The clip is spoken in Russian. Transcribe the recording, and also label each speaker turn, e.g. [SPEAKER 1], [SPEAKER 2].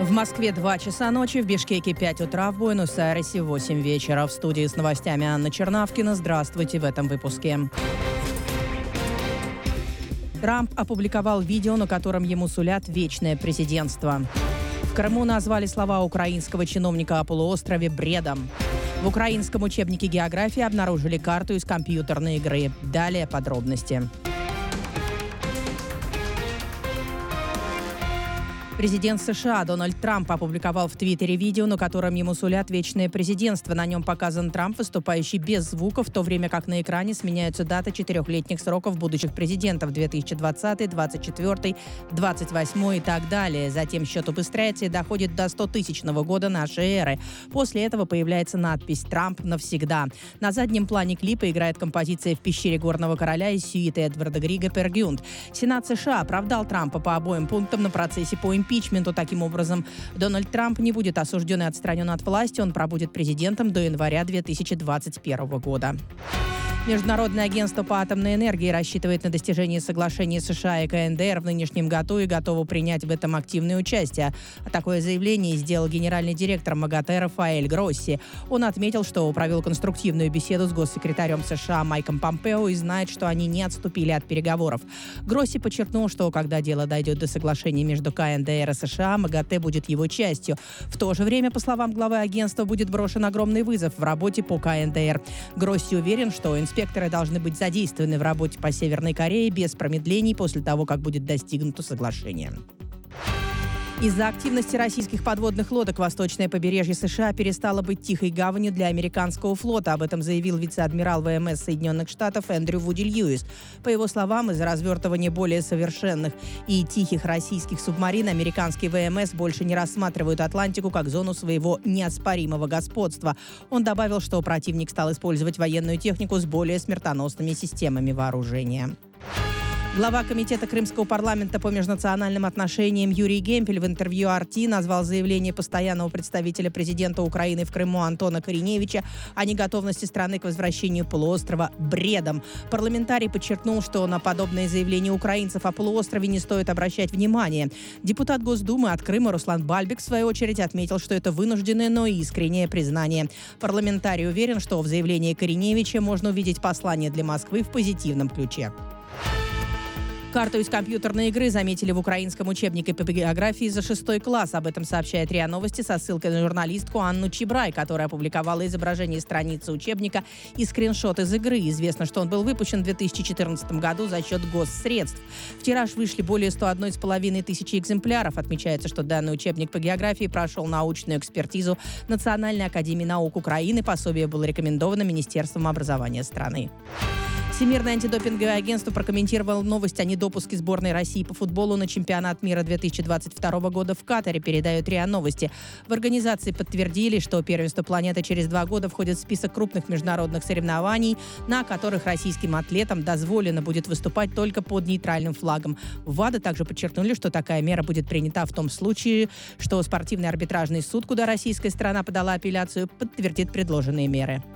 [SPEAKER 1] В Москве 2 часа ночи, в Бишкеке 5 утра, в Буэнос-Айресе 8 вечера. В студии с новостями Анна Чернавкина. Здравствуйте в этом выпуске. Трамп опубликовал видео, на котором ему сулят вечное президентство. В Крыму назвали слова украинского чиновника о полуострове бредом. В украинском учебнике географии обнаружили карту из компьютерной игры. Далее подробности. Президент США Дональд Трамп опубликовал в Твиттере видео, на котором ему сулят вечное президентство. На нем показан Трамп, выступающий без звука, в то время как на экране сменяются даты 4-летних сроков будущих президентов 2020, 2024, 2028 и так далее. Затем счет убыстряется и доходит до 100-тысячного года нашей эры. После этого появляется надпись «Трамп навсегда». На заднем плане клипа играет композиция «В пещере горного короля» из сюиты Эдварда Грига «Пер-Гюнд». Сенат США оправдал Трампа по обоим пунктам на процессе по импичменту. Таким образом, Дональд Трамп не будет осужден и отстранен от власти. Он пробудет президентом до января 2021 года. Международное агентство по атомной энергии рассчитывает на достижение соглашения США и КНДР в нынешнем году и готово принять в этом активное участие. Такое заявление сделал генеральный директор МАГАТЭ Рафаэль Гросси. Он отметил, что провел конструктивную беседу с госсекретарем США Майком Помпео и знает, что они не отступили от переговоров. Гросси подчеркнул, что когда дело дойдет до соглашения между КНДР и США, МАГАТЭ будет его частью. В то же время, по словам главы агентства, будет брошен огромный вызов в работе по КНДР. Гросси уверен, что инспекторы должны быть задействованы в работе по Северной Корее без промедлений после того, как будет достигнуто соглашение. Из-за активности российских подводных лодок восточное побережье США перестало быть тихой гаванью для американского флота. Об этом заявил вице-адмирал ВМС Соединенных Штатов Эндрю Вуди Льюис. По его словам, из-за развертывания более совершенных и тихих российских субмарин американские ВМС больше не рассматривают Атлантику как зону своего неоспоримого господства. Он добавил, что противник стал использовать военную технику с более смертоносными системами вооружения. Глава комитета Крымского парламента по межнациональным отношениям Юрий Гемпель в интервью RT назвал заявление постоянного представителя президента Украины в Крыму Антона Кориневича о неготовности страны к возвращению полуострова бредом. Парламентарий подчеркнул, что на подобные заявления украинцев о полуострове не стоит обращать внимания. Депутат Госдумы от Крыма Руслан Бальбек, в свою очередь, отметил, что это вынужденное, но искреннее признание. Парламентарий уверен, что в заявлении Кориневича можно увидеть послание для Москвы в позитивном ключе. Карту из компьютерной игры заметили в украинском учебнике по географии за 6 класс. Об этом сообщает РИА Новости со ссылкой на журналистку Анну Чибрай, которая опубликовала изображение страницы учебника и скриншот из игры. Известно, что он был выпущен в 2014 году за счет госсредств. В тираж вышли более 101,5 тысячи экземпляров. Отмечается, что данный учебник по географии прошел научную экспертизу Национальной академии наук Украины. Пособие было рекомендовано Министерством образования страны. Всемирное антидопинговое агентство прокомментировало новость о недопуске сборной России по футболу на чемпионат мира 2022 года в Катаре, передает РИА Новости. В организации подтвердили, что первенство планеты через 2 года входит в список крупных международных соревнований, на которых российским атлетам дозволено будет выступать только под нейтральным флагом. В ВАДА также подчеркнули, что такая мера будет принята в том случае, что спортивный арбитражный суд, куда российская сторона подала апелляцию, подтвердит предложенные меры.